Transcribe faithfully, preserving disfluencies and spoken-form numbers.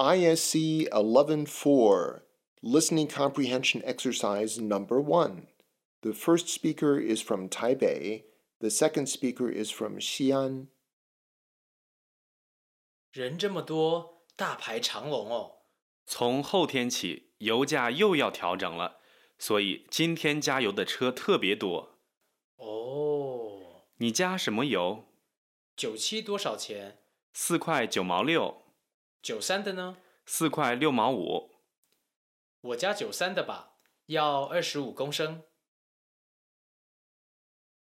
I S C eleven four, Listening Comprehension Exercise Number one. The first speaker is from Taipei. The second speaker is from Xi'an. 人这么多，大排长龙哦。 从后天起，油价又要调整了，所以今天加油的车特别多。 哦， 你加什么油？ 九七多少钱？ 四块九毛六。 九三的呢？ 四块六毛五。 我加九三的吧，要二十五公升。